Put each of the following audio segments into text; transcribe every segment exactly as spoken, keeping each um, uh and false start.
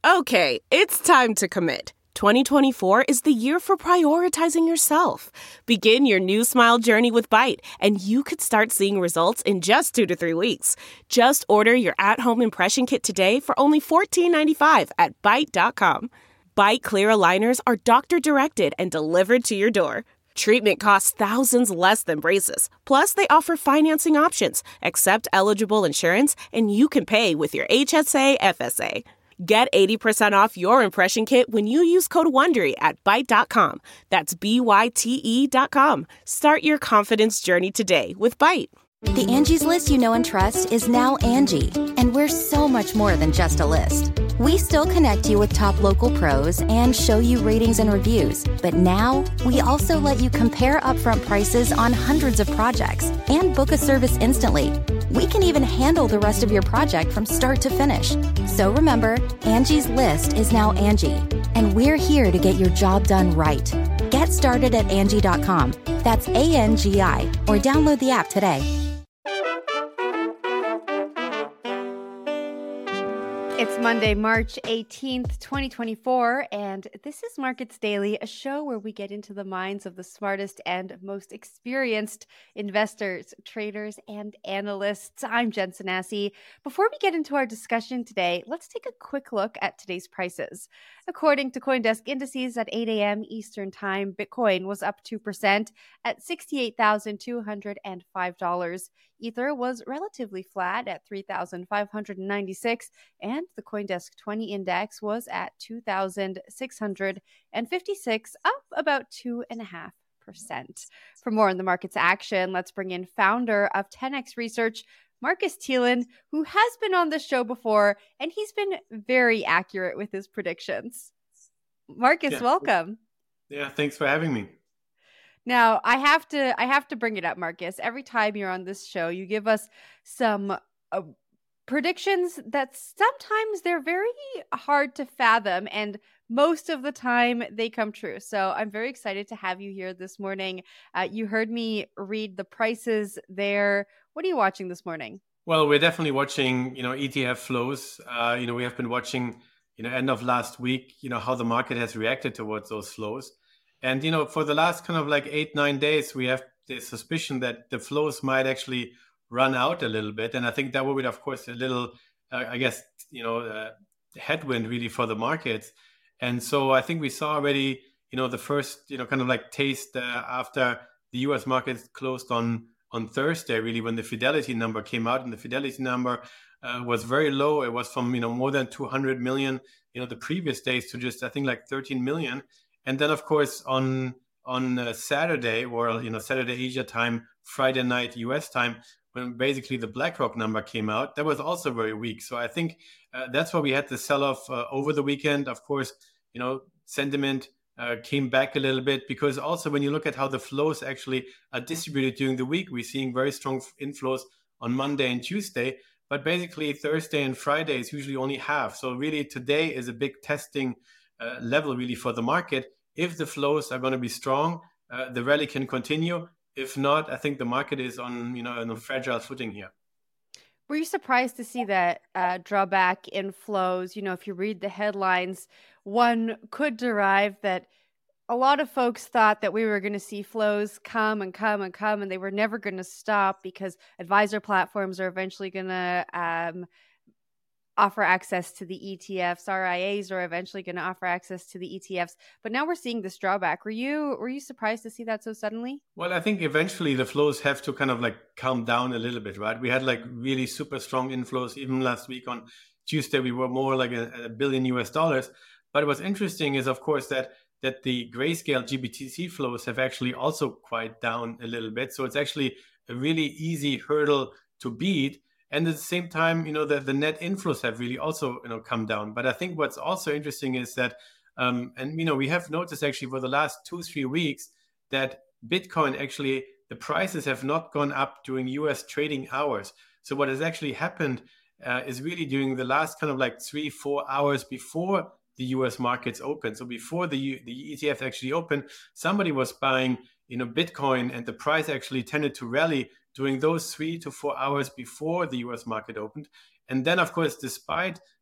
Okay, it's time to commit. twenty twenty-four is the year for prioritizing yourself. Begin your new smile journey with Byte, and you could start seeing results in just two to three weeks. Just order your at-home impression kit today for only fourteen ninety-five at byte dot com. Byte clear aligners are doctor-directed and delivered to your door. Treatment costs thousands less than braces. Plus, they offer financing options, accept eligible insurance, and you can pay with your H S A F S A. Get eighty percent off your impression kit when you use code WONDERY at byte dot com. That's B Y T E dot com. Start your confidence journey today with Byte. The Angie's List you know and trust is now Angie, and we're so much more than just a list. We still connect you with top local pros and show you ratings and reviews, but now we also let you compare upfront prices on hundreds of projects and book a service instantly. We can even handle the rest of your project from start to finish. So remember, Angie's List is now Angie, and we're here to get your job done right. Get started at Angie dot com. That's A N G I, or download the app today. It's Monday, March eighteenth, twenty twenty-four, and this is Markets Daily, a show where we get into the minds of the smartest and most experienced investors, traders, and analysts. I'm Jen Sanasie. Before we get into our discussion today, let's take a quick look at today's prices. According to CoinDesk indices at eight a.m. Eastern Time, Bitcoin was up two percent at sixty-eight thousand two hundred five dollars. Ether was relatively flat at three thousand five hundred ninety-six, and the CoinDesk twenty index was at two thousand six hundred fifty-six, up about two point five percent. For more on the market's action, let's bring in founder of ten X Research, Marcus Thielen, who has been on this show before, and he's been very accurate with his predictions. Marcus, yeah. welcome. Yeah, thanks for having me. Now, I have to I have to bring it up, Marcus. Every time you're on this show, you give us some uh, predictions that sometimes they're very hard to fathom, and most of the time they come true. So I'm very excited to have you here this morning. Uh, you heard me read the prices there. What are you watching this morning? Well, we're definitely watching, you know, E T F flows. Uh, you know, we have been watching, you know, end of last week, you know, how the market has reacted towards those flows. And, you know, for the last kind of like eight, nine days, we have the suspicion that the flows might actually run out a little bit. And I think that would be, of course, a little, uh, I guess, you know, uh, headwind really for the markets. And so I think we saw already, you know, the first, you know, kind of like taste uh, after the U S markets closed on, on Thursday, really, when the Fidelity number came out. And the Fidelity number uh, was very low. It was from, you know, more than two hundred million, you know, the previous days to just, I think, like thirteen million. And then, of course, on on uh, Saturday, or, you know, Saturday Asia time, Friday night U S time, when basically the BlackRock number came out, that was also very weak. So I think uh, that's why we had the sell-off uh, over the weekend. Of course, you know, sentiment uh, came back a little bit, because also when you look at how the flows actually are distributed during the week, we're seeing very strong inflows on Monday and Tuesday. But basically Thursday and Friday is usually only half. So really today is a big testing Uh, level really for the market. If the flows are going to be strong, uh, the rally can continue. If not, I think the market is on, you know, on a fragile footing here. Were you surprised to see that uh, drawback in flows? You know, if you read the headlines, one could derive that a lot of folks thought that we were going to see flows come and come and come, and they were never going to stop because advisor platforms are eventually going to um, offer access to the E T Fs. R I As are eventually going to offer access to the E T Fs. But now we're seeing this drawback. Were you were you surprised to see that so suddenly? Well, I think eventually the flows have to kind of like calm down a little bit, right? We had like really super strong inflows. Even last week on Tuesday, we were more like a, a billion U S dollars. But what's interesting is, of course, that that the Grayscale G B T C flows have actually also quite down a little bit. So it's actually a really easy hurdle to beat. And at the same time, you know, the, the net inflows have really also, you know, come down. But I think what's also interesting is that, um, and, you know, we have noticed actually for the last two, three weeks that Bitcoin actually, the prices have not gone up during U S trading hours. So what has actually happened uh, is really during the last kind of like three, four hours before the U S markets open. So before the the E T F actually opened, somebody was buying, you know, Bitcoin, and the price actually tended to rally during those three to four hours before the U S market opened. And then, of course, despite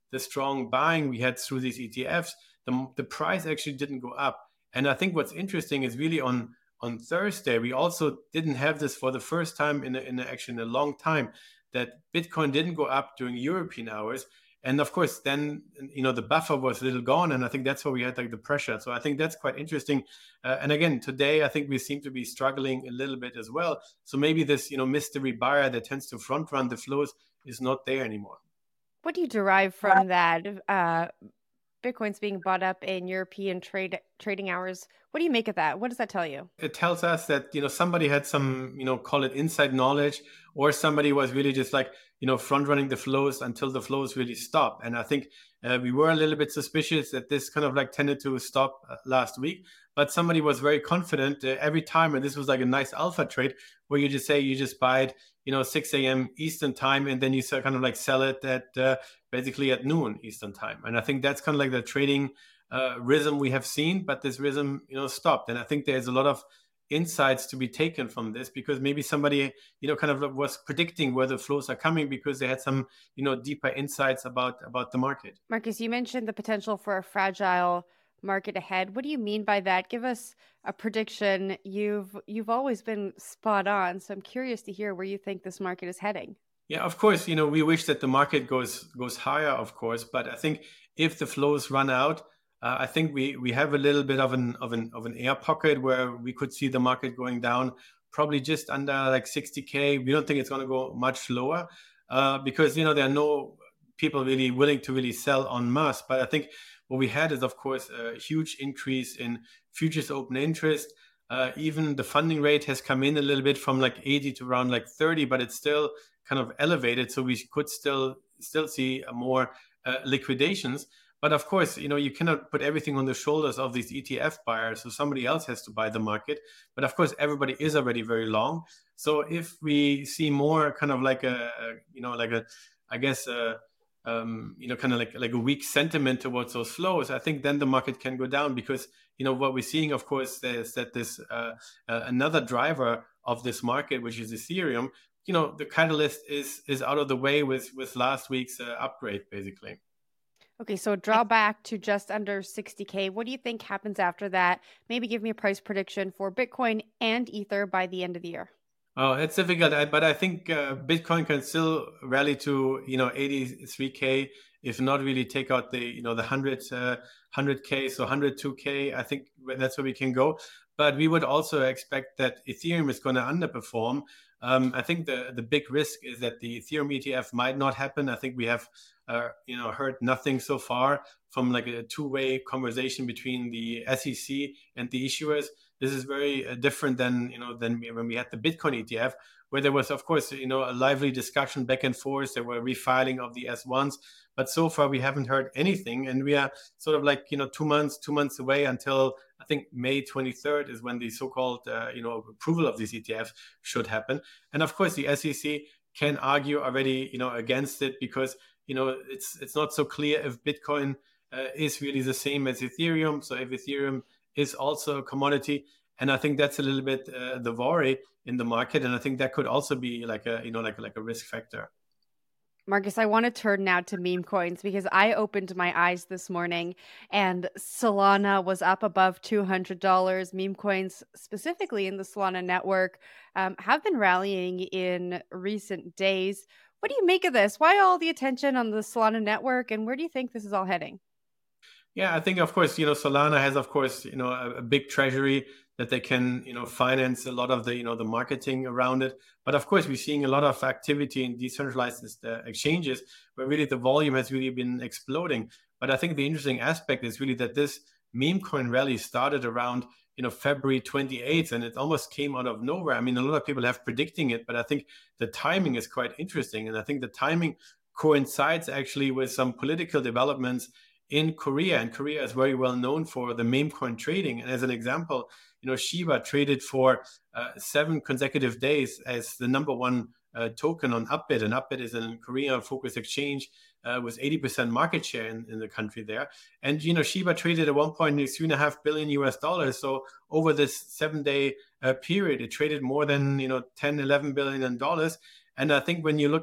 the strong buying we had through these E T Fs, the, the price actually didn't go up. And I think what's interesting is really on on Thursday, we also didn't have this for the first time in, a, in a, actually in a long time, that Bitcoin didn't go up during European hours. And of course, then, you know, the buffer was a little gone. And I think that's where we had like the pressure. So I think that's quite interesting. Uh, and again, today, I think we seem to be struggling a little bit as well. So maybe this, you know, mystery buyer that tends to front run the flows is not there anymore. What do you derive from that? Uh, Bitcoin's being bought up in European trade trading hours. What do you make of that? What does that tell you? It tells us that, you know, somebody had some, you know, call it inside knowledge, or somebody was really just like, you know, front running the flows until the flows really stop. And I think uh, we were a little bit suspicious that this kind of like tended to stop uh, last week, but somebody was very confident uh, every time. And this was like a nice alpha trade where you just say, you just buy it, you know, six a.m. Eastern time, and then you kind of like sell it at uh, basically at noon Eastern time. And I think that's kind of like the trading uh, rhythm we have seen, but this rhythm, you know, stopped. And I think there's a lot of insights to be taken from this, because maybe somebody, you know, kind of was predicting where the flows are coming because they had some, you know, deeper insights about, about the market. Marcus, you mentioned the potential for a fragile market ahead. What do you mean by that? Give us a prediction. You've you've always been spot on, so I'm curious to hear where you think this market is heading. Yeah, of course, you know, we wish that the market goes goes higher, of course, but I think if the flows run out, uh, I think we we have a little bit of an of an of an air pocket where we could see the market going down, probably just under like sixty K. We don't think it's going to go much lower uh, because, you know, there are no people really willing to really sell en masse. But I think what we had is, of course, a huge increase in futures open interest. Uh, even the funding rate has come in a little bit from like eighty to around like thirty, but it's still kind of elevated. So we could still still see more uh, liquidations. But of course, you know, you cannot put everything on the shoulders of these E T F buyers. So somebody else has to buy the market. But of course, everybody is already very long. So if we see more kind of like a, a you know, like a, I guess, a, um, you know, kind of like, like a weak sentiment towards those flows, I think then the market can go down because, you know, what we're seeing, of course, is that this uh, uh, another driver of this market, which is Ethereum, you know, the catalyst is is out of the way with, with last week's uh, upgrade, basically. Okay, so draw back to just under sixty K. What do you think happens after that? Maybe give me a price prediction for Bitcoin and Ether by the end of the year. Oh, it's difficult, but I think uh, Bitcoin can still rally to, you know, eighty-three K, if not really take out the, you know, the one hundred, uh, one hundred K, so one hundred two K. I think that's where we can go. But we would also expect that Ethereum is going to underperform. Um, I think the, the big risk is that the Ethereum E T F might not happen. I think we have, uh, you know, heard nothing so far from like a two-way conversation between the S E C and the issuers. This is very uh, different than, you know, than when we had the Bitcoin E T F, where there was, of course, you know, a lively discussion back and forth. There were refiling of the S ones, but so far we haven't heard anything. And we are sort of like, you know, two months, two months away until I think May twenty-third is when the so-called, uh, you know, approval of these E T Fs should happen. And of course, the S E C can argue already, you know, against it because, you know, it's it's not so clear if Bitcoin uh, is really the same as Ethereum. So if Ethereum is also a commodity, and I think that's a little bit uh, the worry in the market, and I think that could also be like a, you know, like like a risk factor. Marcus, I want to turn now to meme coins because I opened my eyes this morning and Solana was up above two hundred dollars. Meme coins, specifically in the Solana network, um, have been rallying in recent days. What do you make of this? Why all the attention on the Solana network, and where do you think this is all heading? Yeah, I think, of course, you know, Solana has, of course, you know, a, a big treasury that they can, you know, finance a lot of the, you know, the marketing around it. But of course, we're seeing a lot of activity in decentralized uh, exchanges where really the volume has really been exploding. But I think the interesting aspect is really that this meme coin rally started around, you know, February twenty-eighth, and it almost came out of nowhere. I mean, a lot of people have predicting it, but I think the timing is quite interesting. And I think the timing coincides actually with some political developments in Korea, and Korea is very well known for the meme coin trading. And as an example, you know, Shiba traded for uh, seven consecutive days as the number one uh, token on Upbit, and Upbit is a Korea-focused exchange uh, with eighty percent market share in, in the country there. And you know, Shiba traded at one point three and a half billion U S dollars. So over this seven-day uh, period, it traded more than, you know, ten, eleven billion dollars. And I think when you look at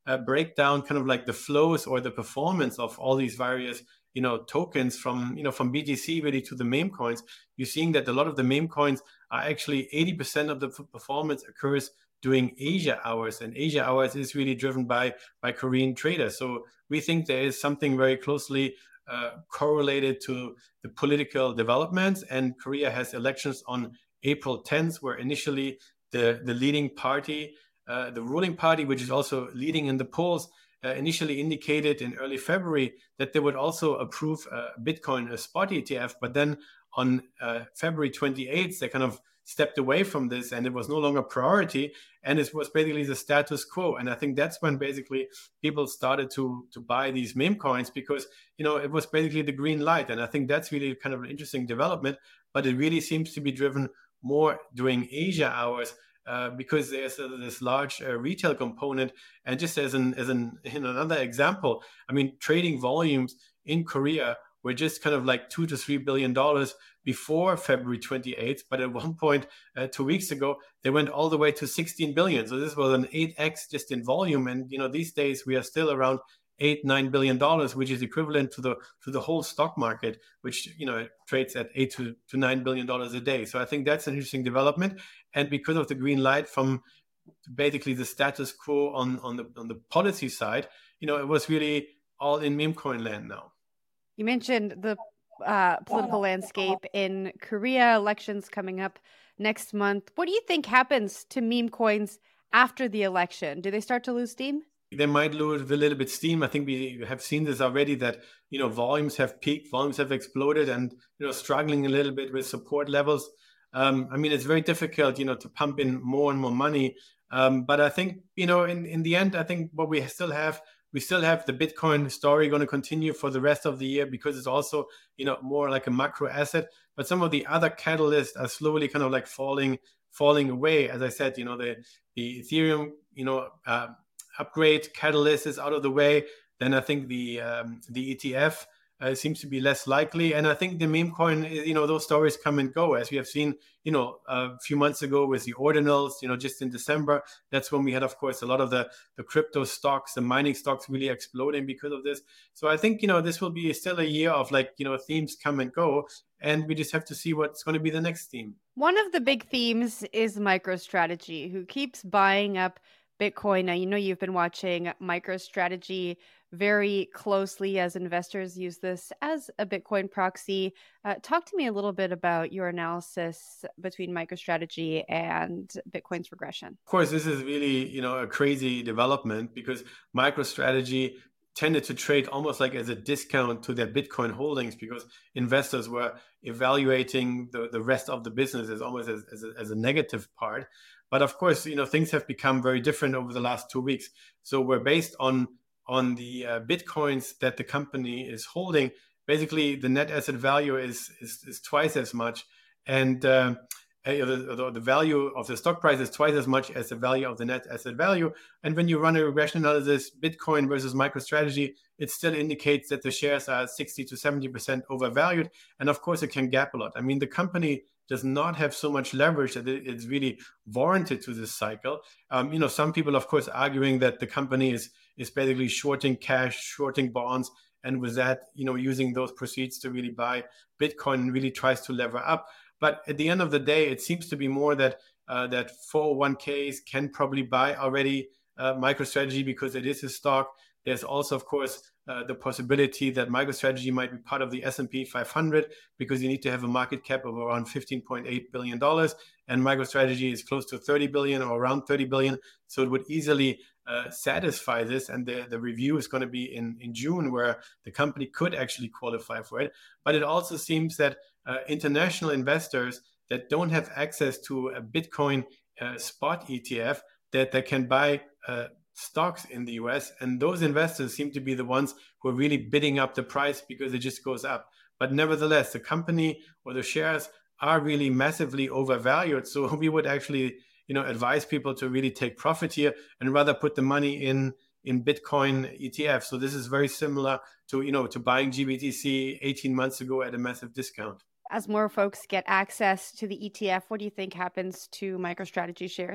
uh, break down kind of like the flows or the performance of all these various, you know, tokens from, you know, from B T C really to the meme coins, you're seeing that a lot of the meme coins are actually eighty percent of the performance occurs during Asia hours, and Asia hours is really driven by by Korean traders. So we think there is something very closely uh, correlated to the political developments, and Korea has elections on April tenth, where initially the the leading party, uh, the ruling party, which is also leading in the polls, uh, initially indicated in early February that they would also approve uh, Bitcoin, a spot E T F, but then on uh, February twenty-eighth, they kind of stepped away from this, and it was no longer priority, and it was basically the status quo. And I think that's when basically people started to to buy these meme coins, because, you know, it was basically the green light. And I think that's really kind of an interesting development, but it really seems to be driven more during Asia hours, uh, because there's a, this large uh, retail component. And just as an as an in another example, I mean, trading volumes in Korea were just kind of like two to three billion dollars before February twenty-eighth, but at one point uh, two weeks ago they went all the way to sixteen billion. So this was an eight x just in volume, and, you know, these days we are still around eight nine billion dollars, which is equivalent to the to the whole stock market, which, you know, trades at eight to, to nine billion dollars a day. So I think that's an interesting development, and because of the green light from basically the status quo on on the on the policy side, you know, it was really all in meme coin land now. You mentioned the uh, political landscape in Korea, elections coming up next month. What do you think happens to meme coins after the election? Do they start to lose steam? They might lose a little bit steam. I think we have seen this already, that, you know, volumes have peaked, volumes have exploded, and, you know, struggling a little bit with support levels. Um, I mean, it's very difficult, you know, to pump in more and more money. Um, but I think, you know, in, in the end, I think what we still have, we still have the Bitcoin story going to continue for the rest of the year, because it's also, you know, more like a macro asset. But some of the other catalysts are slowly kind of like falling, falling away. As I said, you know, the, the Ethereum, you know, uh, upgrade catalyst is out of the way. Then I think the um, the E T F uh, seems to be less likely. And I think the meme coin, you know, those stories come and go, as we have seen, you know, a few months ago with the ordinals, you know, just in December. That's when we had, of course, a lot of the, the crypto stocks, the mining stocks really exploding because of this. So I think, you know, this will be still a year of, like, you know, themes come and go. And we just have to see what's going to be the next theme. One of the big themes is MicroStrategy, who keeps buying up Bitcoin. Now, you know, you've been watching MicroStrategy very closely as investors use this as a Bitcoin proxy. Uh, talk to me a little bit about your analysis between MicroStrategy and Bitcoin's regression. Of course, this is really, you know, a crazy development, because MicroStrategy tended to trade almost like as a discount to their Bitcoin holdings, because investors were evaluating the, the rest of the business as almost as, as, a, as a negative part. But of course, you know, things have become very different over the last two weeks. So we're based on on the uh, Bitcoins that the company is holding. Basically, the net asset value is is, is twice as much, and uh, the, the value of the stock price is twice as much as the value of the net asset value. And when you run a regression analysis, Bitcoin versus MicroStrategy, it still indicates that the shares are sixty to seventy percent overvalued. And of course, it can gap a lot. I mean, the company does not have so much leverage that it's really warranted to this cycle. Um, you know, some people, of course, arguing that the company is is basically shorting cash, shorting bonds, and with that, you know, using those proceeds to really buy Bitcoin and really tries to lever up. But at the end of the day, it seems to be more that uh, that four oh one k's can probably buy already uh, MicroStrategy, because it is a stock. There's also, of course, uh, the possibility that MicroStrategy might be part of the S and P five hundred, because you need to have a market cap of around fifteen point eight billion dollars, and MicroStrategy is close to thirty billion dollars or around thirty billion dollars. So it would easily uh, satisfy this, and the, the review is going to be in, in June, where the company could actually qualify for it. But it also seems that uh, international investors that don't have access to a Bitcoin uh, spot E T F, that they can buy uh, stocks in the U S, and those investors seem to be the ones who are really bidding up the price, because it just goes up. But nevertheless, the company or the shares are really massively overvalued. So we would actually, you know, advise people to really take profit here and rather put the money in in Bitcoin E T F. So this is very similar to, you know, to buying G B T C eighteen months ago at a massive discount. As more folks get access to the E T F, what do you think happens to MicroStrategy shares?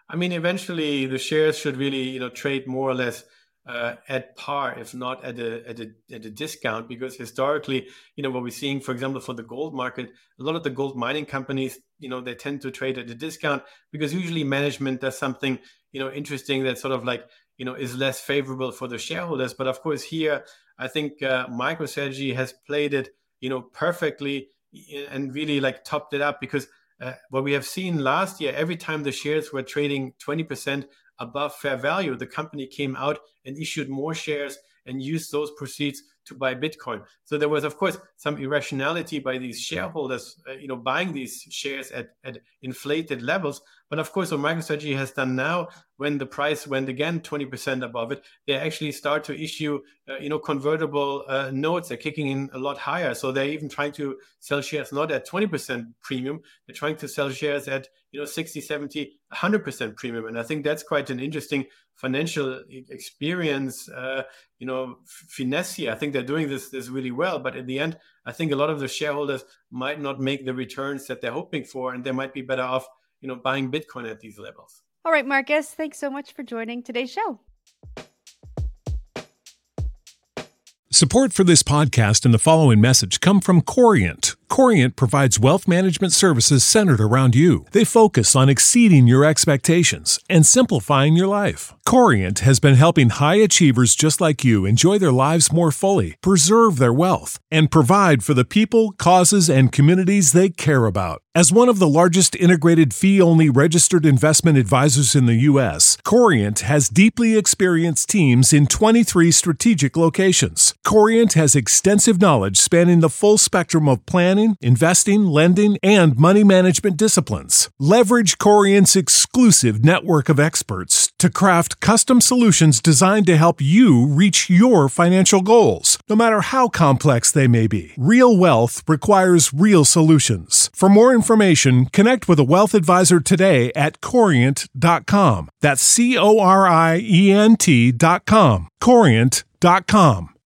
I mean, eventually the shares should really, you know, trade more or less uh, at par, if not at a, at a at a discount, because historically, you know, what we're seeing, for example, for the gold market, a lot of the gold mining companies, you know, they tend to trade at a discount because usually management does something, you know, interesting that sort of like, you know, is less favorable for the shareholders. But of course, here, I think uh, MicroStrategy has played it, you know, perfectly and really like topped it up, because uh, what we have seen last year, every time the shares were trading twenty percent above fair value, the company came out and issued more shares and used those proceeds to buy Bitcoin. So there was, of course, some irrationality by these shareholders, uh, you know, buying these shares at, at inflated levels. But of course, what MicroStrategy has done now, when the price went again twenty percent above it, they actually start to issue, uh, you know, convertible uh, notes. They're kicking in a lot higher. So they're even trying to sell shares not at twenty percent premium. They're trying to sell shares at, you know, sixty, seventy, one hundred percent premium. And I think that's quite an interesting financial experience, uh, you know, finesse here. I think they're doing this, this really well. But in the end, I think a lot of the shareholders might not make the returns that they're hoping for, and they might be better off, you know, buying Bitcoin at these levels. All right, Marcus, thanks so much for joining today's show. Support for this podcast and the following message come from Corient. Corient provides wealth management services centered around you. They focus on exceeding your expectations and simplifying your life. Corient has been helping high achievers just like you enjoy their lives more fully, preserve their wealth, and provide for the people, causes, and communities they care about. As one of the largest integrated fee-only registered investment advisors in the U S, Corient has deeply experienced teams in twenty-three strategic locations. Corient has extensive knowledge spanning the full spectrum of planning, investing, lending, and money management disciplines. Leverage Corient's exclusive network of experts to craft custom solutions designed to help you reach your financial goals, no matter how complex they may be. Real wealth requires real solutions. For more information, connect with a wealth advisor today at corient dot com. That's C O R I E N T dot com. corient dot com.